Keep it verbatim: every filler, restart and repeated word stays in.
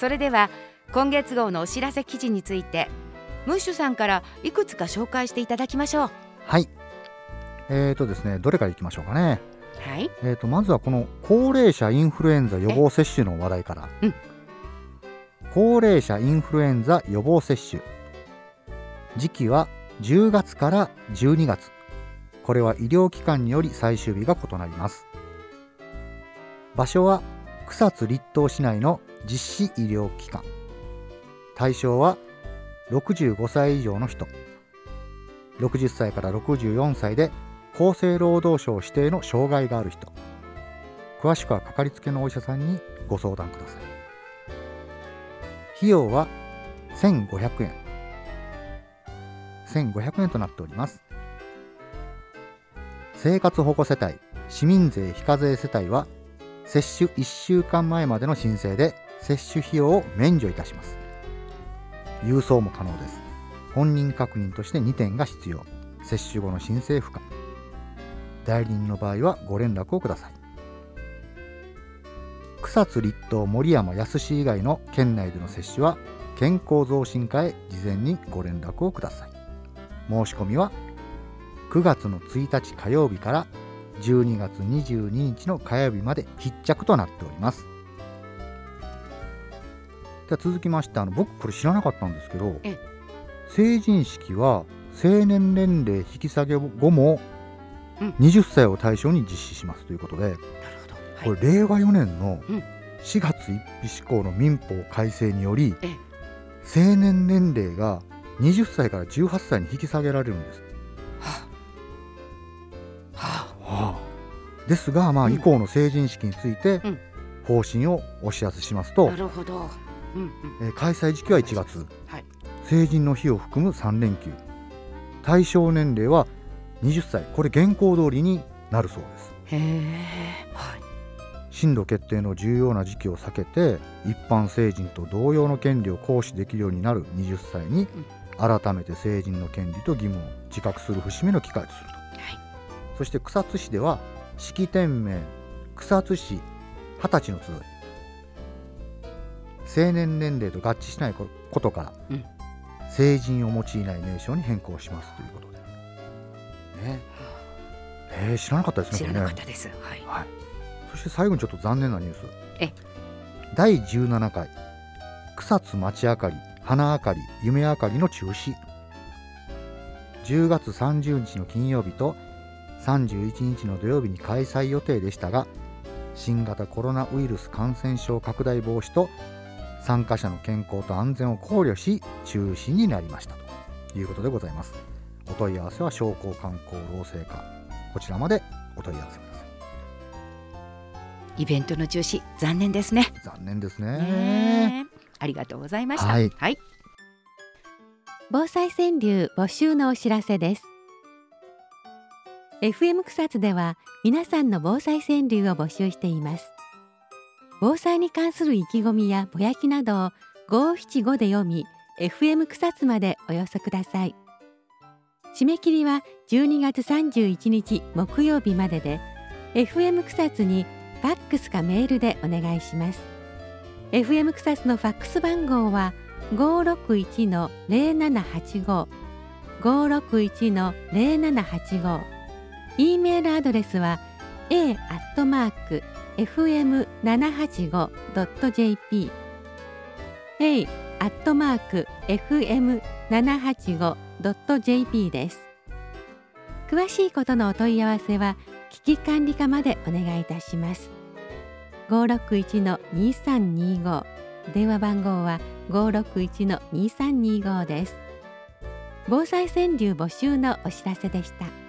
それでは今月号のお知らせ記事についてムッシュさんからいくつか紹介していただきましょう。 はい、えーとですねどれからいきましょうかね。 はい、 えーとまずはこの高齢者インフルエンザ予防接種の話題から、 うん、 高齢者インフルエンザ予防接種、時期はじゅうがつからじゅうにがつ、これは医療機関により最終日が異なります。場所は草津立東市内の実施医療機関、対象はろくじゅうごさい以上の人、ろくじゅっさいからろくじゅうよんさいで厚生労働省指定の障害がある人、詳しくはかかりつけのお医者さんにご相談ください。費用はせんごひゃくえんせんごひゃくえんとなっております。生活保護世帯、市民税非課税世帯は接種いっしゅうかんまえまでの申請で接種費用を免除いたします。郵送も可能です。本人確認としてにてんが必要。接種後の申請不可。代理人の場合はご連絡をください。草津立東森山安市以外の県内での接種は健康増進課へ事前にご連絡をください。申し込みはくがつのついたち火曜日からじゅうにがつにじゅうににちの火曜日まで必着となっております。では続きまして、あの僕これ知らなかったんですけど、成人式は成年年齢引き下げ後もはたちを対象に実施しますということで、 なるほど、はい、 これれいわよねんのしがつついたち施行の民法改正により、 ええ、 成年年齢がはたちからじゅうはっさいに引き下げられるんです。 はあはあはあ、ですが、まあ、 うん、 以降の成人式について方針をお知らせしますと、 なるほど、うんうん、 えー開催時期はいちがつ、 はい、 成人の日を含むさんれんきゅう、対象年齢ははたち、これ現行通りになるそうです。 へえ、はい、 進路決定の重要な時期を避けて一般成人と同様の権利を行使できるようになるはたちに改めて成人の権利と義務を自覚する節目の機会とすると、はい、そして草津市では式典名草津市はたちの集い、成年年齢と合致しないことから、うん、成人を用いない名称に変更しますということでね。えー、知らなかったですね。 知らなかったです、はいはい、そして最後にちょっと残念なニュース。 えだいじゅうななかい草津町あかり花あかり夢あかりの中止、じゅうがつさんじゅうにちの金曜日とさんじゅういちにちの土曜日に開催予定でしたが、新型コロナウイルス感染症拡大防止と参加者の健康と安全を考慮し中止になりましたということでございます。お問い合わせは商工観光労政課、こちらまでお問い合わせください。イベントの中止、残念ですね。 残念です ね, ねありがとうございました。 はい、 はい、 防災川柳募集のお知らせです。 エフエム 草津では皆さんの防災川柳を募集しています。防災に関する意気込みやぼやきなどをごーしちごで読み エフエム 草津までお寄せください。締め切りはじゅうにがつさんじゅういちにち木曜日までで エフエム 草津にファックスかメールでお願いします。 エフエム 草津のファックス番号は ごーろくいちのゼロななはちご ごーろくいちのゼロななはちご、 E メールアドレスは エー アットマーク エフエムななはちご ドット ジェーピー エー アットマーク エフエムななはちご ドット ジェーピー です。詳しいことのお問い合わせは危機管理課までお願いいたします。ごーろくいちのにさんにご、電話番号は ごーろくいちのにさんにご です。防災川柳募集のお知らせでした。